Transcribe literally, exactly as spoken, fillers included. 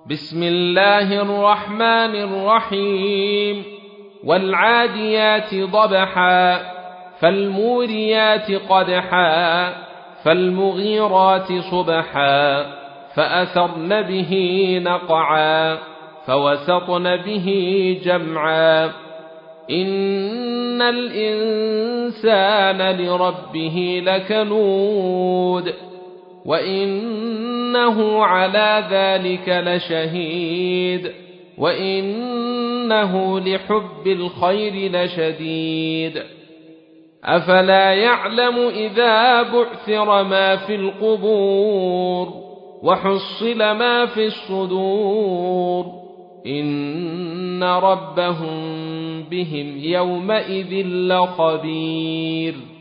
بسم الله الرحمن الرحيم والعاديات ضبحا فالموريات قدحا فالمغيرات صبحا فأثرن به نقعا فوسطن به جمعا إن الإنسان لربه لكنود وإنه على ذلك لشهيد وإنه لحب الخير لشديد أفلا يعلم إذا بعثر ما في القبور وحصل ما في الصدور إن ربهم بهم يومئذ لخبير.